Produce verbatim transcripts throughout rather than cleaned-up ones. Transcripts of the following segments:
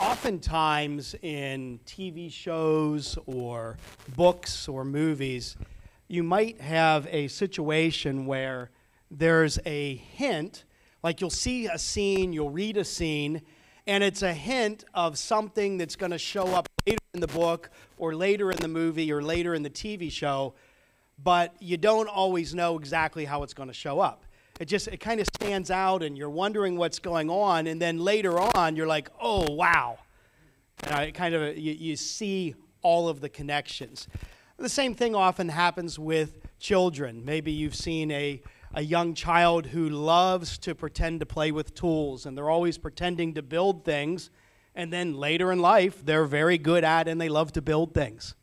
Oftentimes in T V shows or books or movies, you might have a situation where there's a hint, like you'll see a scene, you'll read a scene, and it's a hint of something that's going to show up later in the book or later in the movie or later in the T V show, but you don't always know exactly how it's going to show up. It just, it kind of stands out and you're wondering what's going on, and then later on you're like, oh, wow. And I kind of, you, you see all of the connections. The same thing often happens with children. Maybe you've seen a, a young child who loves to pretend to play with tools, and they're always pretending to build things, and then later in life they're very good at and they love to build things.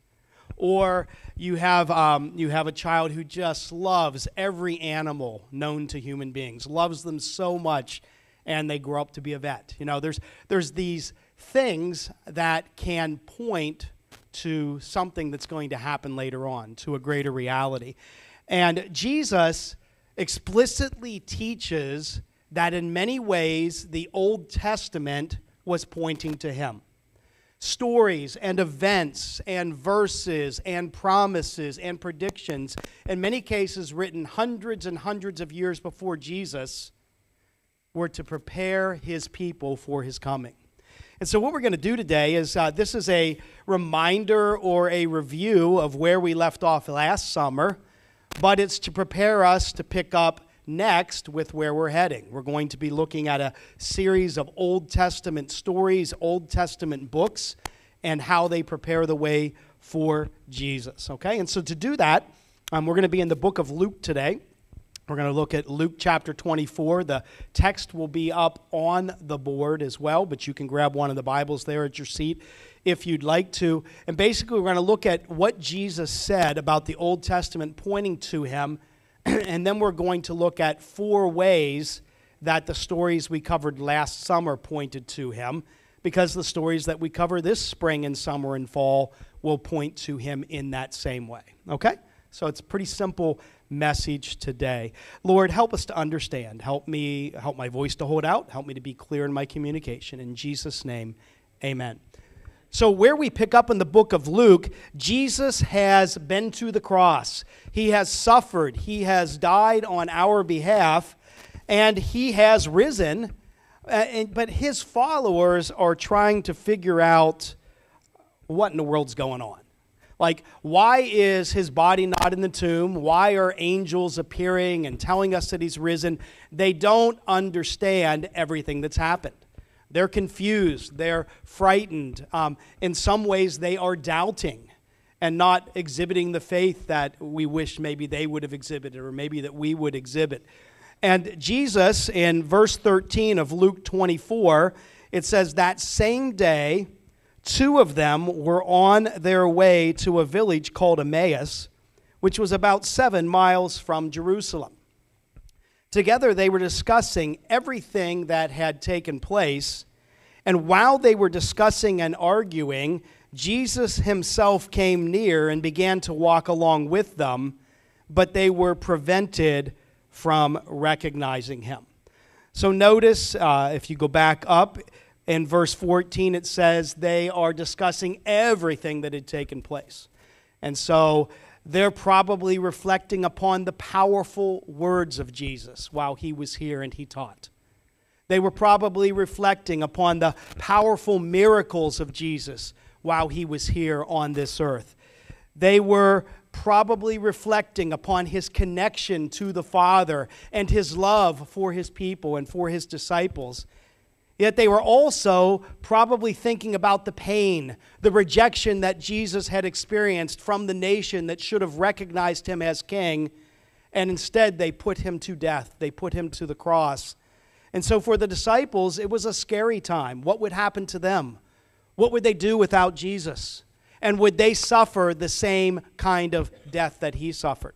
Or you have um, you have a child who just loves every animal known to human beings, loves them so much, and they grow up to be a vet. You know, there's there's these things that can point to something that's going to happen later on, to a greater reality. And Jesus explicitly teaches that in many ways the Old Testament was pointing to him. Stories and events and verses and promises and predictions, in many cases written hundreds and hundreds of years before Jesus, were to prepare his people for his coming. And so what we're going to do today is, uh, this is a reminder or a review of where we left off last summer, but it's to prepare us to pick up next with where we're heading. We're going to be looking at a series of Old Testament stories, Old Testament books, and how they prepare the way for Jesus. Okay, and so to do that, um, we're going to be in the book of Luke today. We're going to look at Luke chapter twenty-four. The text will be up on the board as well, but you can grab one of the Bibles there at your seat if you'd like to. And basically, we're going to look at what Jesus said about the Old Testament pointing to him, and then we're going to look at four ways that the stories we covered last summer pointed to him, because the stories that we cover this spring and summer and fall will point to him in that same way. Okay? So it's a pretty simple message today. Lord, help us to understand. Help me, help my voice to hold out. Help me to be clear in my communication. In Jesus' name, amen. So where we pick up in the book of Luke, Jesus has been to the cross. He has suffered. He has died on our behalf, and he has risen. Uh, and, but his followers are trying to figure out what in the world's going on. Like, why is his body not in the tomb? Why are angels appearing and telling us that he's risen? They don't understand everything that's happened. They're confused. They're frightened. Um, in some ways, they are doubting and not exhibiting the faith that we wish maybe they would have exhibited, or maybe that we would exhibit. And Jesus, in verse thirteen of Luke twenty-four, it says, that same day, two of them were on their way to a village called Emmaus, which was about seven miles from Jerusalem. Together they were discussing everything that had taken place, and while they were discussing and arguing, Jesus himself came near and began to walk along with them, but they were prevented from recognizing him. So notice, uh, if you go back up, in verse fourteen, it says they are discussing everything that had taken place. And so they're probably reflecting upon the powerful words of Jesus while he was here and he taught. They were probably reflecting upon the powerful miracles of Jesus while he was here on this earth. They were probably reflecting upon his connection to the Father and his love for his people and for his disciples. Yet they were also probably thinking about the pain, the rejection that Jesus had experienced from the nation that should have recognized him as king, and instead they put him to death. They put him to the cross. And so for the disciples, it was a scary time. What would happen to them? What would they do without Jesus? And would they suffer the same kind of death that he suffered?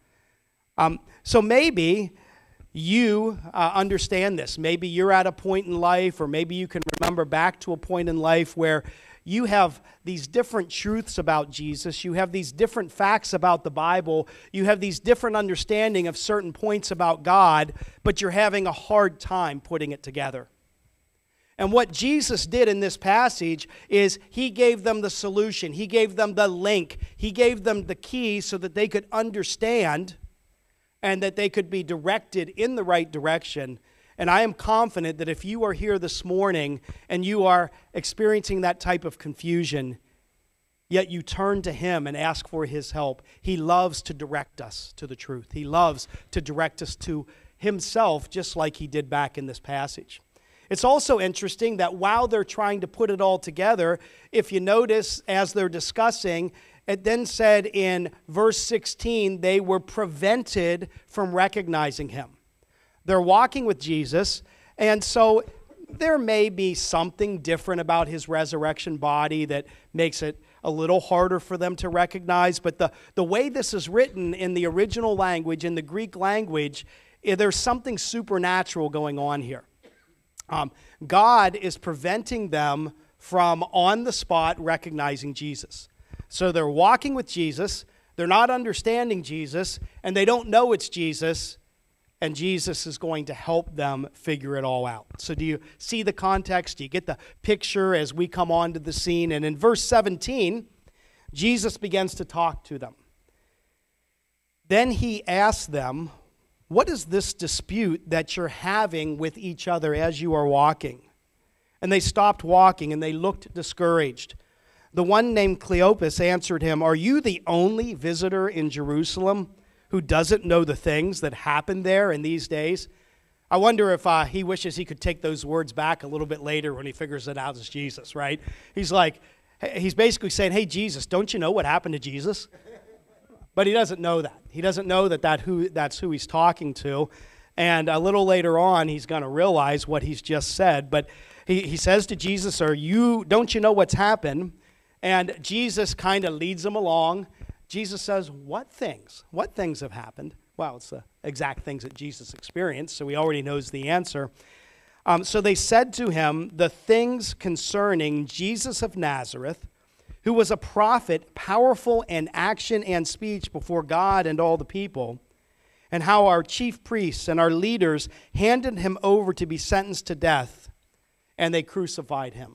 Um, so maybe you uh, understand this. Maybe you're at a point in life, or maybe you can remember back to a point in life where you have these different truths about Jesus. You have these different facts about the Bible. You have these different understanding of certain points about God, but you're having a hard time putting it together. And what Jesus did in this passage is he gave them the solution. He gave them the link. He gave them the key so that they could understand and that they could be directed in the right direction. And I am confident that if you are here this morning and you are experiencing that type of confusion, yet you turn to him and ask for his help, he loves to direct us to the truth. He loves to direct us to himself, just like he did back in this passage. It's also interesting that while they're trying to put it all together, if you notice as they're discussing, it then said in verse sixteen, they were prevented from recognizing him. They're walking with Jesus, and so there may be something different about his resurrection body that makes it a little harder for them to recognize. But the, the way this is written in the original language, in the Greek language, there's something supernatural going on here. Um, God is preventing them from on the spot recognizing Jesus. So they're walking with Jesus, they're not understanding Jesus, and they don't know it's Jesus, and Jesus is going to help them figure it all out. So do you see the context? Do you get the picture as we come onto the scene? And in verse seventeen, Jesus begins to talk to them. Then he asks them, what is this dispute that you're having with each other as you are walking? And they stopped walking, and they looked discouraged. The one named Cleopas answered him, are you the only visitor in Jerusalem who doesn't know the things that happened there in these days? I wonder if uh, he wishes he could take those words back a little bit later when he figures it out as Jesus, right? He's like, he's basically saying, hey, Jesus, don't you know what happened to Jesus? But he doesn't know that. He doesn't know that, that who, that's who he's talking to. And a little later on, he's going to realize what he's just said. But he, he says to Jesus, "Are you, don't you know what's happened?" And Jesus kind of leads him along. Jesus says, what things? What things have happened? Well, it's the exact things that Jesus experienced, so he already knows the answer. Um, so they said to him, the things concerning Jesus of Nazareth, who was a prophet, powerful in action and speech before God and all the people, and how our chief priests and our leaders handed him over to be sentenced to death, and they crucified him.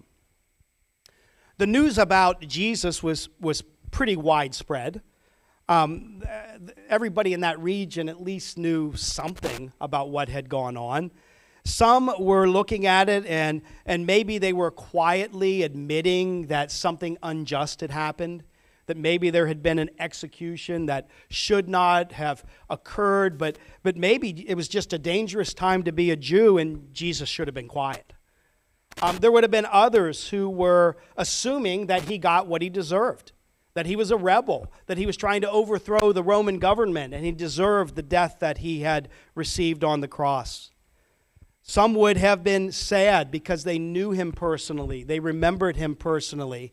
The news about Jesus was, was pretty widespread. Um, everybody in that region at least knew something about what had gone on. Some were looking at it and, and maybe they were quietly admitting that something unjust had happened, that maybe there had been an execution that should not have occurred, but, but maybe it was just a dangerous time to be a Jew and Jesus should have been quiet. Um, there would have been others who were assuming that he got what he deserved, that he was a rebel, that he was trying to overthrow the Roman government, and he deserved the death that he had received on the cross. Some would have been sad because they knew him personally. They remembered him personally.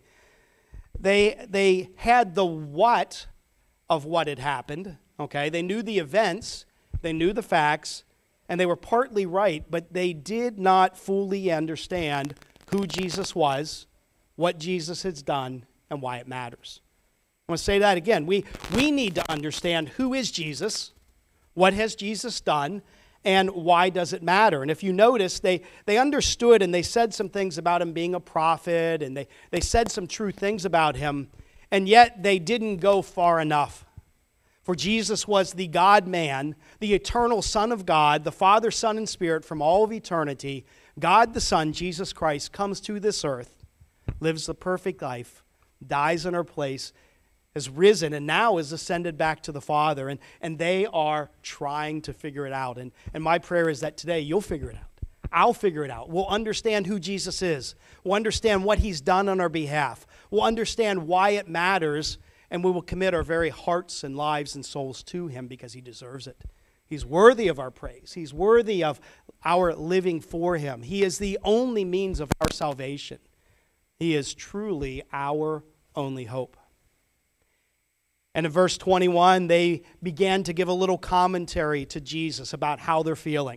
They, they had the what of what had happened, okay? They knew the events, they knew the facts, and they were partly right, but they did not fully understand who Jesus was, what Jesus has done, and why it matters. I want to say that again. We, we need to understand who is Jesus, what has Jesus done, and why does it matter? And if you notice, they, they understood and they said some things about him being a prophet, and they, they said some true things about him, and yet they didn't go far enough. For Jesus was the God-man, the eternal Son of God, the Father, Son, and Spirit from all of eternity. God the Son, Jesus Christ, comes to this earth, lives the perfect life, dies in our place, has risen, and now is ascended back to the Father. And, and they are trying to figure it out. And, and my prayer is that today you'll figure it out. I'll figure it out. We'll understand who Jesus is. We'll understand what he's done on our behalf. We'll understand why it matters, and we will commit our very hearts and lives and souls to him because he deserves it. He's worthy of our praise. He's worthy of our living for him. He is the only means of our salvation. He is truly our only hope. And in verse twenty-one, they began to give a little commentary to Jesus about how they're feeling.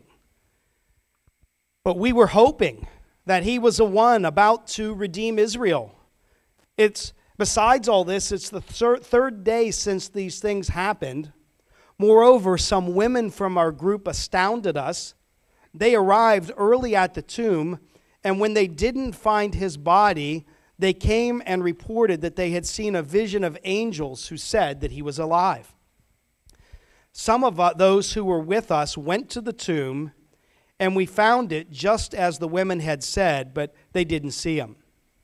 But we were hoping that he was the one about to redeem Israel. It's besides all this, it's the thir- third day since these things happened. Moreover, some women from our group astounded us. They arrived early at the tomb And when they didn't find his body, they came and reported that they had seen a vision of angels who said that he was alive. Some of those who were with us went to the tomb, and we found it just as the women had said, but they didn't see him.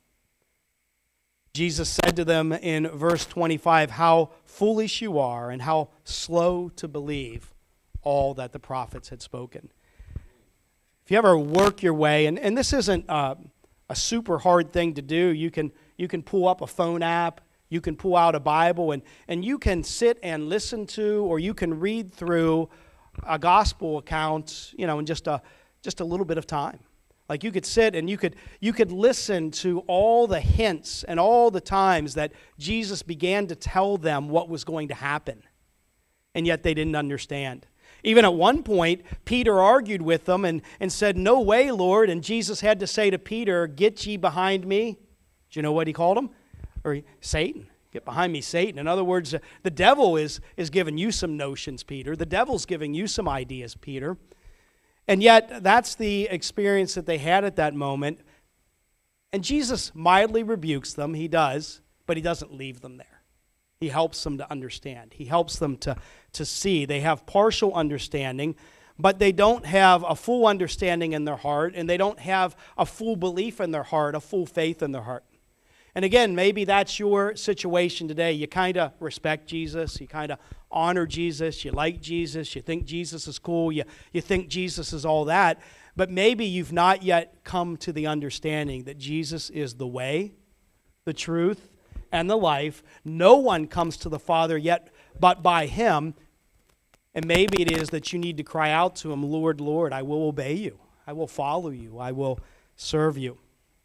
Jesus said to them in verse twenty-five, "How foolish you are, and how slow to believe all that the prophets had spoken." If you ever work your way, and, and this isn't uh, a super hard thing to do, you can, you can pull up a phone app, you can pull out a Bible, and, and you can sit and listen to, or you can read through a gospel account, you know, in just a, just a little bit of time. Like you could sit and you could, you could listen to all the hints and all the times that Jesus began to tell them what was going to happen, and yet they didn't understand. Even at one point, Peter argued with them and, and said, "No way, Lord." And Jesus had to say to Peter, "Get ye behind me." Do you know what he called him? Or Satan. Get behind me, Satan. In other words, the devil is, is giving you some notions, Peter. The devil's giving you some ideas, Peter. And yet, that's the experience that they had at that moment. And Jesus mildly rebukes them. He does, but he doesn't leave them there. He helps them to understand. He helps them to, to see. They have partial understanding, but they don't have a full understanding in their heart, and they don't have a full belief in their heart, a full faith in their heart. And again, maybe that's your situation today. You kind of respect Jesus. You kind of honor Jesus. You like Jesus. You think Jesus is cool. You, you think Jesus is all that. But maybe you've not yet come to the understanding that Jesus is the way, the truth, and the life. No one comes to the Father yet but by him. And maybe it is that you need to cry out to him, "Lord, Lord, I will obey you. I will follow you. I will serve you."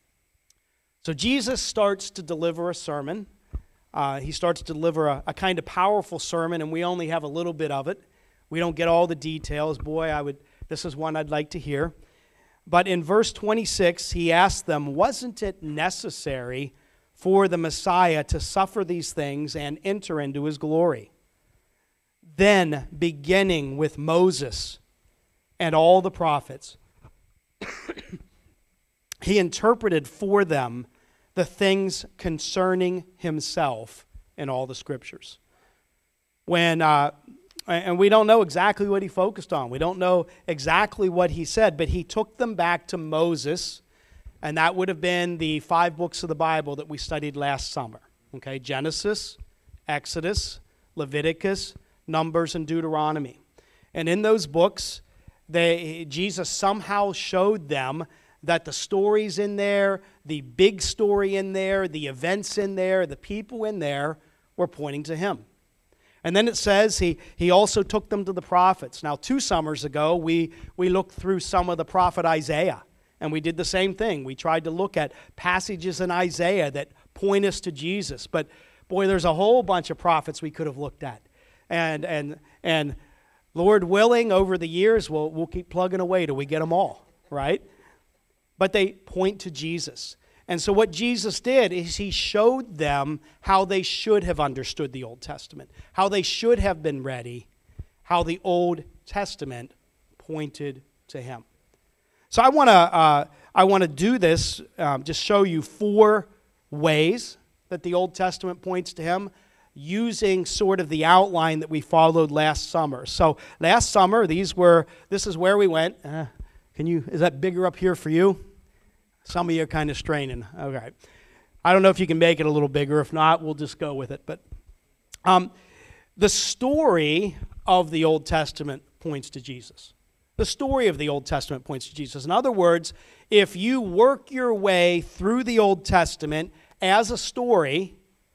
So Jesus starts to deliver a sermon. Uh, he starts to deliver a, a kind of powerful sermon, and we only have a little bit of it. We don't get all the details. Boy, I would. This is one I'd like to hear. But in verse twenty-six, he asked them, "Wasn't it necessary for the Messiah to suffer these things and enter into his glory?" Then, beginning with Moses and all the prophets, he interpreted for them the things concerning himself in all the scriptures. When, uh, and we don't know exactly what he focused on. We don't know exactly what he said, but he took them back to Moses, and that would have been the five books of the Bible that we studied last summer. Okay, Genesis, Exodus, Leviticus, Numbers, and Deuteronomy. And in those books, they, Jesus somehow showed them that the stories in there, the big story in there, the events in there, the people in there were pointing to him. And then it says he, he also took them to the prophets. Now, two summers ago, we, we looked through some of the prophet Isaiah, and we did the same thing. We tried to look at passages in Isaiah that point us to Jesus. But, boy, there's a whole bunch of prophets we could have looked at. And, and, and Lord willing, over the years, we'll, we'll keep plugging away till we get them all, right? But they point to Jesus. And so what Jesus did is he showed them how they should have understood the Old Testament, how they should have been ready, how the Old Testament pointed to him. So I want to uh, I want to do this, um, just show you four ways that the Old Testament points to him, using sort of the outline that we followed last summer. So last summer, these were this is where we went. Uh, can you? Is that bigger up here for you? Some of you are kind of straining. Okay. I don't know if you can make it a little bigger. If not, we'll just go with it. But um, the story of the Old Testament points to Jesus. The story of the Old Testament points to Jesus. In other words, if you work your way through the Old Testament as a story,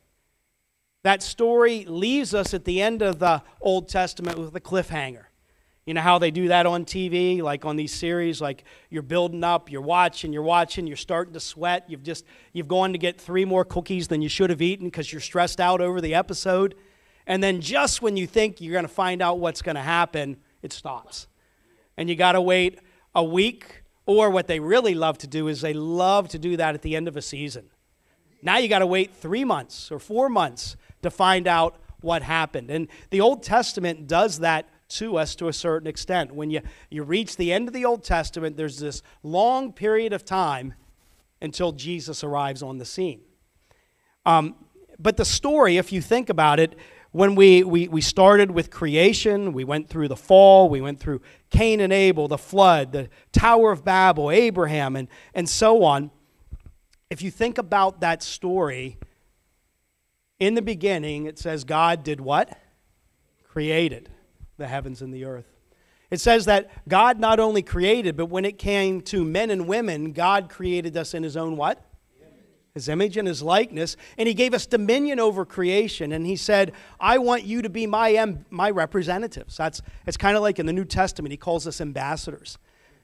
that story leaves us at the end of the Old Testament with a cliffhanger. You know how they do that on T V, like on these series, like you're building up, you're watching, you're watching, you're starting to sweat. You've just, you've gone to get three more cookies than you should have eaten because you're stressed out over the episode. And then just when you think you're going to find out what's going to happen, it stops. And you got to wait a week, or what they really love to do is they love to do that at the end of a season. Now you got to wait three months or four months to find out what happened. And the Old Testament does that to us to a certain extent. When you, you reach the end of the Old Testament, there's this long period of time until Jesus arrives on the scene. Um, but the story, if you think about it, when we, we, we started with creation, we went through the fall, we went through Cain and Abel, the flood, the Tower of Babel, Abraham, and, and so on. If you think about that story, in the beginning, it says God did what? Created the heavens and the earth. It says that God not only created, but when it came to men and women, God created us in His own what? His image and His likeness, and He gave us dominion over creation, and He said, I want you to be my um, my representatives. That's it's kind of like in the New Testament, He calls us ambassadors.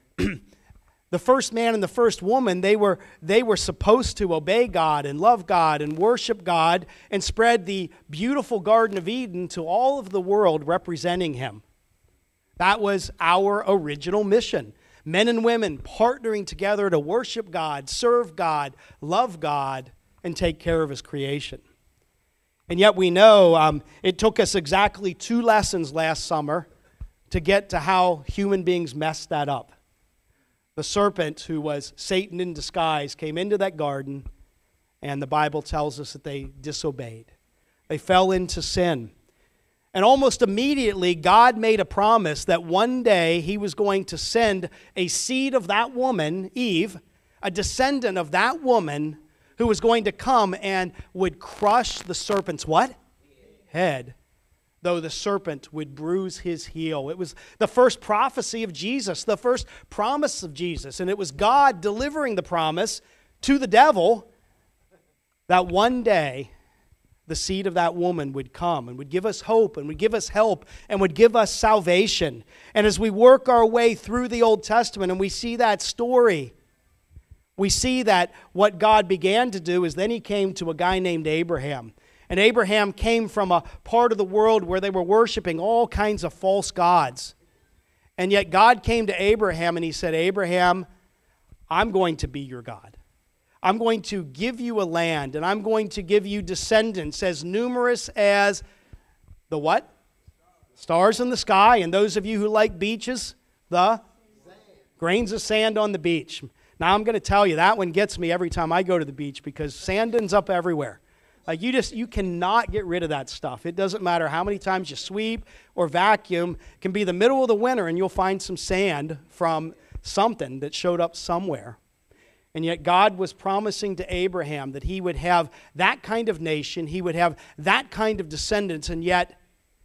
The first man and the first woman, they were they were supposed to obey God and love God and worship God and spread the beautiful Garden of Eden to all of the world representing Him. That was our original mission. Men and women partnering together to worship God, serve God, love God, and take care of His creation. And yet we know um, it took us exactly two lessons last summer to get to how human beings messed that up. The serpent, who was Satan in disguise, came into that garden, and the Bible tells us that they disobeyed. They fell into sin. And almost immediately, God made a promise that one day He was going to send a seed of that woman, Eve, a descendant of that woman, who was going to come and would crush the serpent's what? Head. Though the serpent would bruise his heel. It was the first prophecy of Jesus, the first promise of Jesus. And it was God delivering the promise to the devil that one day the seed of that woman would come and would give us hope and would give us help and would give us salvation. And as we work our way through the Old Testament and we see that story, we see that what God began to do is then He came to a guy named Abraham. And Abraham came from a part of the world where they were worshiping all kinds of false gods. And yet God came to Abraham and He said, Abraham, I'm going to be your God. I'm going to give you a land, and I'm going to give you descendants as numerous as the what? Stars in the sky. And those of you who like beaches, the grains of sand on the beach. Now I'm going to tell you, that one gets me every time I go to the beach because sand ends up everywhere. Like you just, you cannot get rid of that stuff. It doesn't matter how many times you sweep or vacuum. It can be the middle of the winter and you'll find some sand from something that showed up somewhere. And yet God was promising to Abraham that he would have that kind of nation, he would have that kind of descendants, and yet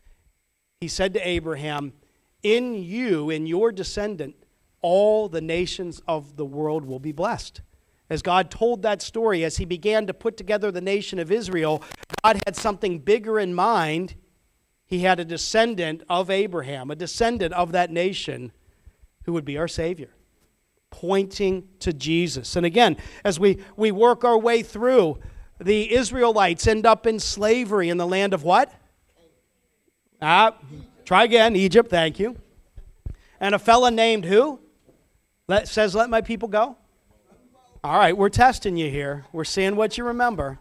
He said to Abraham, in you, in your descendant, all the nations of the world will be blessed. As God told that story, as He began to put together the nation of Israel, God had something bigger in mind. He had a descendant of Abraham, a descendant of that nation who would be our Savior, pointing to Jesus. And again, as we, we work our way through, the Israelites end up in slavery in the land of what? Ah, try again, Egypt, thank you. And a fella named who? Let, says, let my people go? All right, we're testing you here. We're seeing what you remember.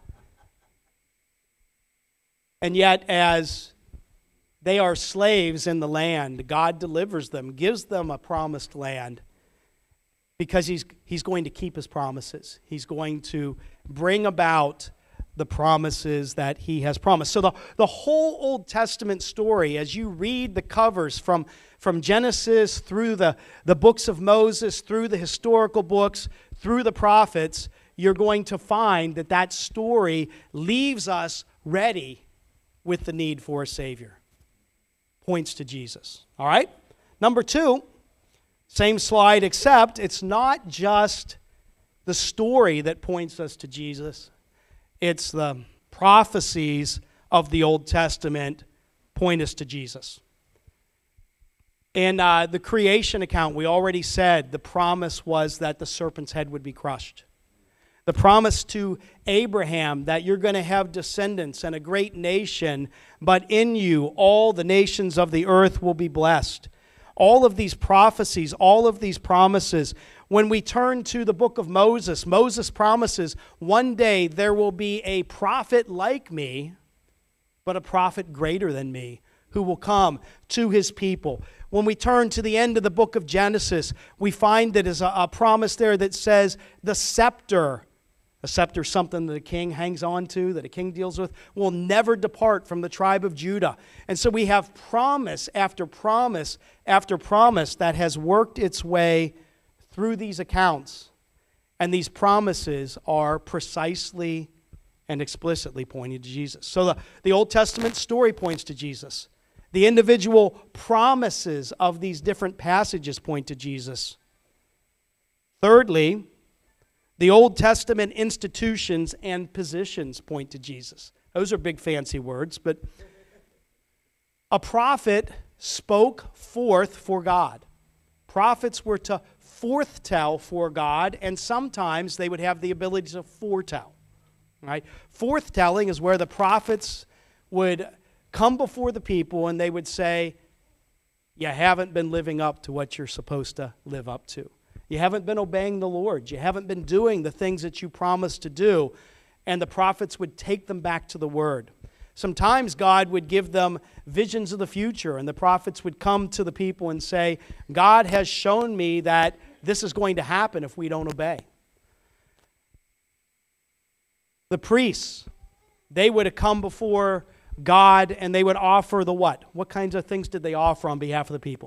And yet, as they are slaves in the land, God delivers them, gives them a promised land, because he's, he's going to keep His promises. He's going to bring about the promises that He has promised. So the, the whole Old Testament story, as you read the covers from, from Genesis through the, the books of Moses, through the historical books, through the prophets, you're going to find that that story leaves us ready with the need for a Savior. Points to Jesus. All right? Number two, same slide, except it's not just the story that points us to Jesus. It's the prophecies of the Old Testament point us to Jesus. In uh, the creation account, we already said the promise was that the serpent's head would be crushed. The promise to Abraham that you're going to have descendants and a great nation, but in you all the nations of the earth will be blessed. All of these prophecies, all of these promises. When we turn to the book of Moses, Moses promises, one day there will be a prophet like me, but a prophet greater than me, who will come to his people. When we turn to the end of the book of Genesis, we find that there's a, a promise there that says the scepter, a scepter is something that a king hangs on to, that a king deals with, will never depart from the tribe of Judah. And so we have promise after promise after promise that has worked its way through these accounts. And these promises are precisely and explicitly pointing to Jesus. So the, the Old Testament story points to Jesus. The individual promises of these different passages point to Jesus. Thirdly, the Old Testament institutions and positions point to Jesus. Those are big fancy words, but a prophet spoke forth for God. Prophets were to forthtell for God, and sometimes they would have the ability to foretell. Right? Forthtelling is where the prophets would come before the people and they would say, you haven't been living up to what you're supposed to live up to. You haven't been obeying the Lord. You haven't been doing the things that you promised to do. And the prophets would take them back to the Word. Sometimes God would give them visions of the future, and the prophets would come to the people and say, God has shown me that this is going to happen if we don't obey. The priests, they would have come before God and they would offer the what? What kinds of things did they offer on behalf of the people?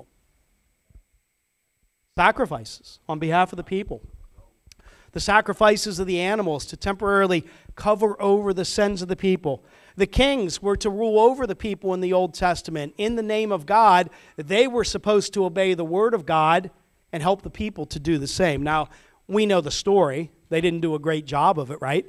Sacrifices on behalf of the people. The sacrifices of the animals to temporarily cover over the sins of the people. The kings were to rule over the people in the Old Testament. In the name of God, they were supposed to obey the Word of God and help the people to do the same. Now, we know the story. They didn't do a great job of it, right?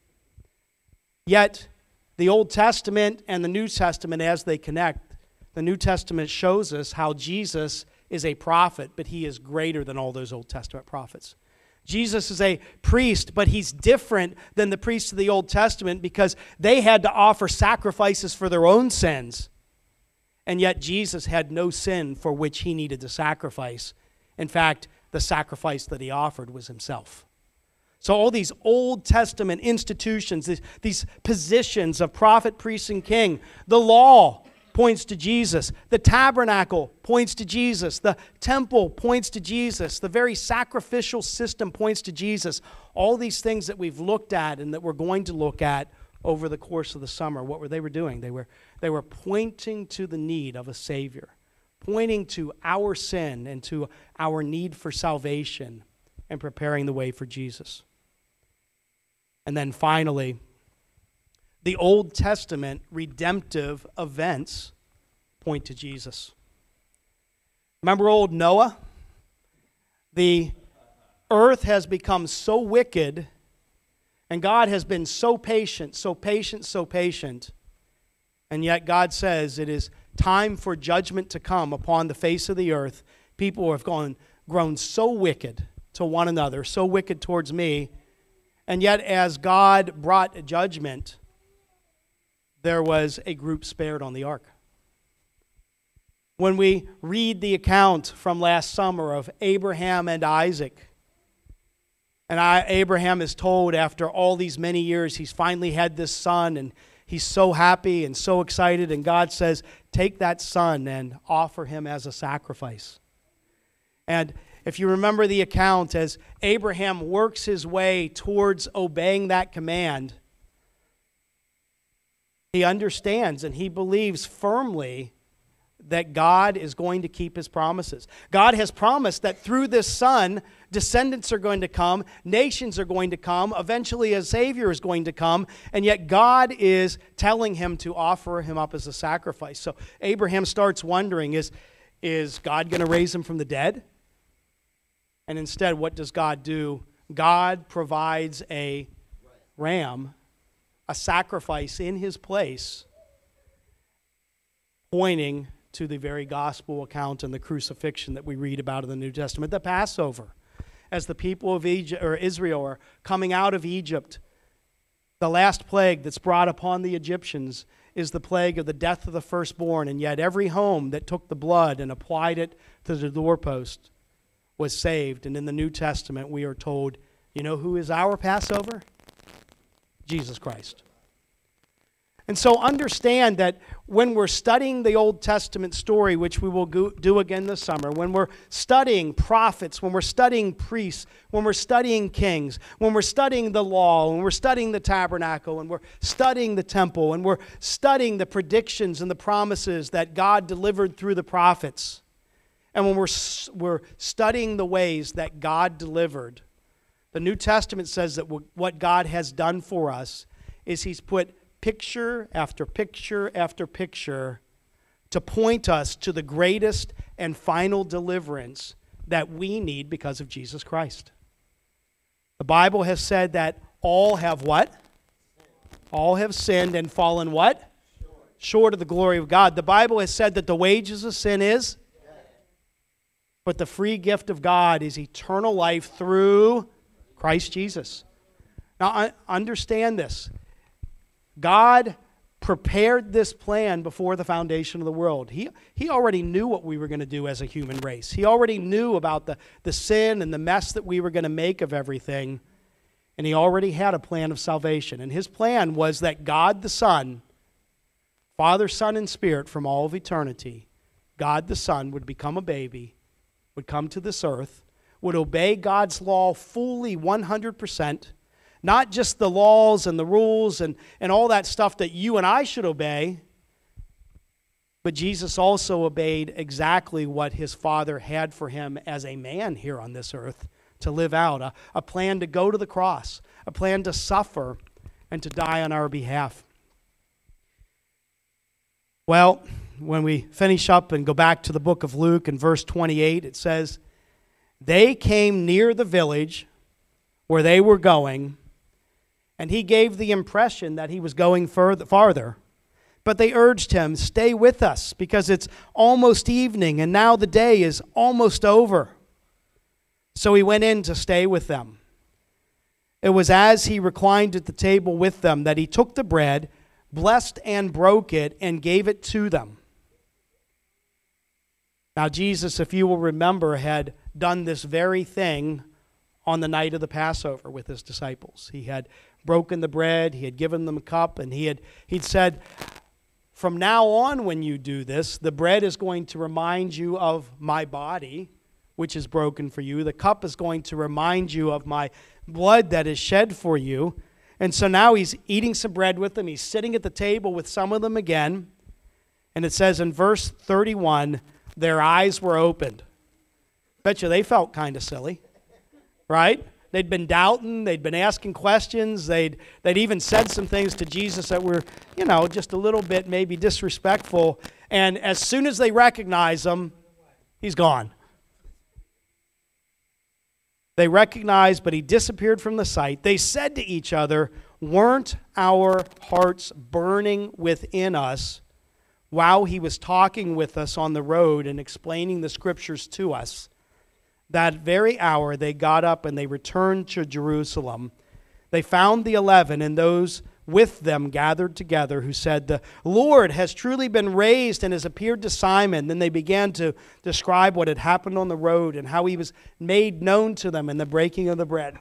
Yet, the Old Testament and the New Testament, as they connect, the New Testament shows us how Jesus is a prophet, but he is greater than all those Old Testament prophets. Jesus is a priest, but he's different than the priests of the Old Testament because they had to offer sacrifices for their own sins. And yet Jesus had no sin for which he needed to sacrifice. In fact, the sacrifice that he offered was himself. So all these Old Testament institutions, these, these positions of prophet, priest, and king, the law points to Jesus. The tabernacle points to Jesus. The temple points to Jesus. The very sacrificial system points to Jesus. All these things that we've looked at and that we're going to look at over the course of the summer, what were they were doing? They were, they were pointing to the need of a Savior, pointing to our sin and to our need for salvation and preparing the way for Jesus. And then finally, the Old Testament redemptive events point to Jesus. Remember old Noah? The earth has become so wicked, and God has been so patient, so patient, so patient. And yet God says it is time for judgment to come upon the face of the earth. People have gone, grown so wicked to one another, so wicked towards me. And yet as God brought judgment, there was a group spared on the ark. When we read the account from last summer of Abraham and Isaac, and I, Abraham is told after all these many years he's finally had this son, and he's so happy and so excited, and God says, take that son and offer him as a sacrifice. And if you remember the account, as Abraham works his way towards obeying that command, he understands and he believes firmly that God is going to keep his promises. God has promised that through this son, descendants are going to come, nations are going to come, eventually a Savior is going to come, and yet God is telling him to offer him up as a sacrifice. So Abraham starts wondering, is, is God going to raise him from the dead? And instead, what does God do? God provides a ram, a sacrifice in his place, pointing to the very gospel account and the crucifixion that we read about in the New Testament, the Passover. As the people of Egypt, or Israel are coming out of Egypt, the last plague that's brought upon the Egyptians is the plague of the death of the firstborn, and yet every home that took the blood and applied it to the doorpost was saved. And in the New Testament, we are told, you know who is our Passover? Jesus Christ. And so understand that when we're studying the Old Testament story, which we will go, do again this summer, when we're studying prophets, when we're studying priests, when we're studying kings, when we're studying the law, when we're studying the tabernacle, when we're studying the temple, and we're studying the predictions and the promises that God delivered through the prophets, and when we're, we're studying the ways that God delivered, the New Testament says that what God has done for us is He's put picture after picture after picture to point us to the greatest and final deliverance that we need because of Jesus Christ. The Bible has said that all have what? All have sinned and fallen what? Short. Short of the glory of God. The Bible has said that the wages of sin is death, but the free gift of God is eternal life through Christ Jesus. Now, understand this. God prepared this plan before the foundation of the world. He, he already knew what we were going to do as a human race. He already knew about the, the sin and the mess that we were going to make of everything. And He already had a plan of salvation. And His plan was that God the Son, Father, Son, and Spirit from all of eternity, God the Son would become a baby, would come to this earth, would obey God's law fully one hundred percent, not just the laws and the rules and, and all that stuff that you and I should obey, but Jesus also obeyed exactly what His Father had for Him as a man here on this earth to live out, a, a plan to go to the cross, a plan to suffer and to die on our behalf. Well, when we finish up and go back to the book of Luke in verse twenty-eight, it says, "They came near the village where they were going, and He gave the impression that He was going further, farther. But they urged Him, 'Stay with us, because it's almost evening, and now the day is almost over.' So He went in to stay with them. It was as He reclined at the table with them that He took the bread, blessed and broke it, and gave it to them." Now Jesus, if you will remember, had done this very thing on the night of the Passover with His disciples. He had broken the bread, He had given them a cup, and he had he'd said, "From now on when you do this, the bread is going to remind you of my body, which is broken for you. The cup is going to remind you of my blood that is shed for you." And so now He's eating some bread with them. He's sitting at the table with some of them again. And it says in verse thirty-one, their eyes were opened. Bet you they felt kind of silly, right? They'd been doubting. They'd been asking questions. They'd, they'd even said some things to Jesus that were, you know, just a little bit maybe disrespectful. And as soon as they recognize Him, He's gone. They recognized, but He disappeared from the sight. They said to each other, "Weren't our hearts burning within us while He was talking with us on the road and explaining the Scriptures to us?" That very hour they got up and they returned to Jerusalem. They found the eleven and those with them gathered together, who said, "The Lord has truly been raised and has appeared to Simon." Then they began to describe what had happened on the road and how He was made known to them in the breaking of the bread.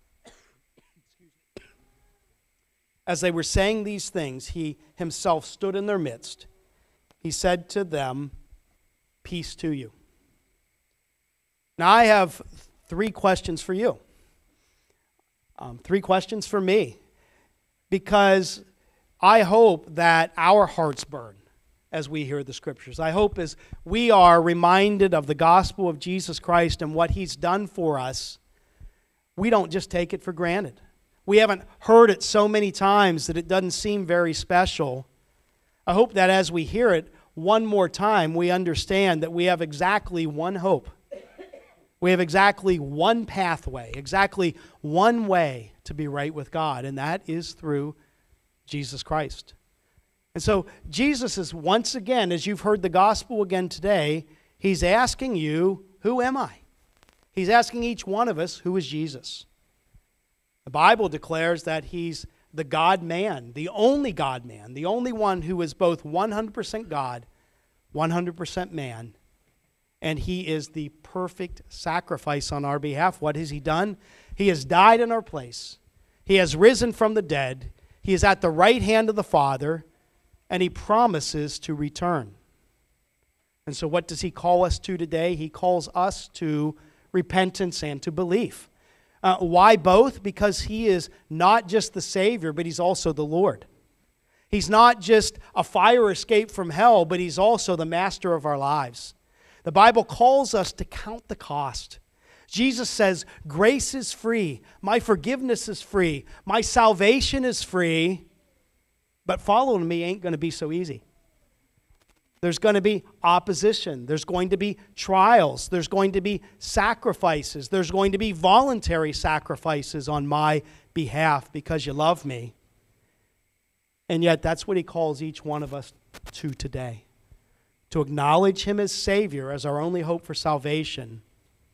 As they were saying these things, He Himself stood in their midst. He said to them, "Peace to you." Now I have three questions for you. Um, three questions for me. Because I hope that our hearts burn as we hear the Scriptures. I hope as we are reminded of the gospel of Jesus Christ and what He's done for us, we don't just take it for granted. We haven't heard it so many times that it doesn't seem very special. I hope that as we hear it one more time, we understand that we have exactly one hope. We have exactly one pathway, exactly one way to be right with God, and that is through Jesus Christ. And so Jesus is once again, as you've heard the gospel again today, He's asking you, who am I? He's asking each one of us, who is Jesus? The Bible declares that He's the God-man, the only God-man, the only one who is both one hundred percent God, one hundred percent man. And He is the perfect sacrifice on our behalf. What has He done? He has died in our place. He has risen from the dead. He is at the right hand of the Father. and he promises to return. And so what does he call us to today? He calls us to repentance and to belief. Uh, why both? Because he is not just the Savior, but he's also the Lord. He's not just a fire escape from hell, but he's also the master of our lives. The Bible calls us to count the cost. Jesus says, grace is free, my forgiveness is free, my salvation is free, but following me ain't going to be so easy. There's going to be opposition. There's going to be trials. There's going to be sacrifices. There's going to be voluntary sacrifices on my behalf because you love me. And yet that's what he calls each one of us to today. To acknowledge him as Savior, as our only hope for salvation,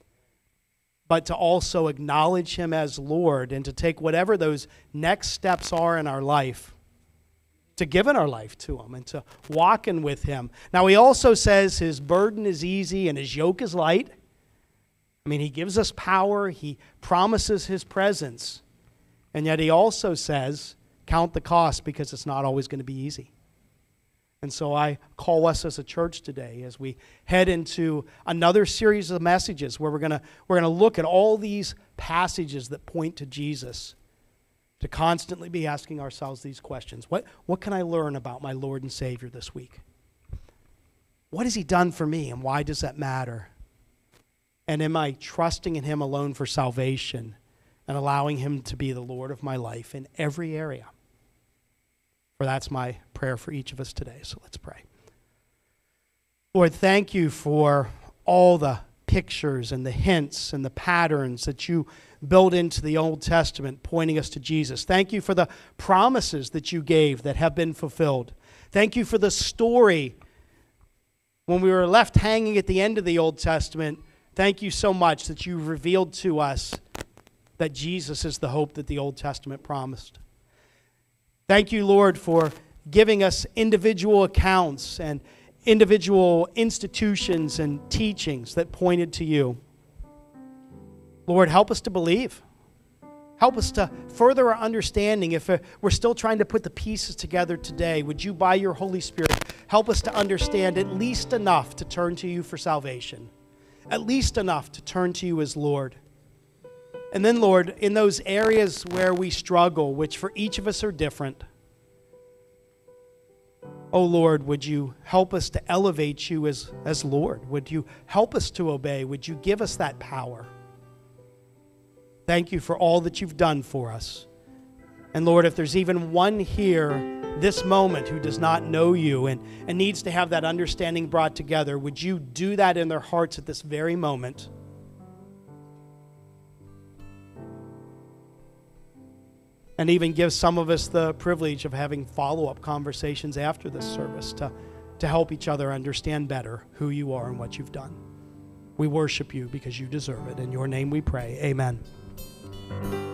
but to also acknowledge him as Lord and to take whatever those next steps are in our life, to give in our life to him and to walk in with him. Now he also says his burden is easy and his yoke is light. I mean, he gives us power, he promises his presence, and yet he also says, count the cost because it's not always going to be easy. And so I call us as a church today as we head into another series of messages where we're going to we're going to look at all these passages that point to Jesus, to constantly be asking ourselves these questions. What, what can I learn about my Lord and Savior this week? What has he done for me and why does that matter? And am I trusting in him alone for salvation and allowing him to be the Lord of my life in every area? For that's my prayer for each of us today. So let's pray. Lord, thank you for all the pictures and the hints and the patterns that you built into the Old Testament pointing us to Jesus. Thank you for the promises that you gave that have been fulfilled. Thank you for the story when we were left hanging at the end of the Old Testament. Thank you so much that you revealed to us that Jesus is the hope that the Old Testament promised. Thank you, Lord, for giving us individual accounts and individual institutions and teachings that pointed to you. Lord, help us to believe. Help us to further our understanding. If we're still trying to put the pieces together today, would you, by your Holy Spirit, help us to understand at least enough to turn to you for salvation, at least enough to turn to you as Lord. And then, Lord, in those areas where we struggle, which for each of us are different, oh Lord, would you help us to elevate you as, as Lord? Would you help us to obey? Would you give us that power? Thank you for all that you've done for us. And Lord, if there's even one here this moment who does not know you and, and needs to have that understanding brought together, would you do that in their hearts at this very moment? And even give some of us the privilege of having follow-up conversations after this service to, to help each other understand better who you are and what you've done. We worship you because you deserve it. In your name we pray. Amen.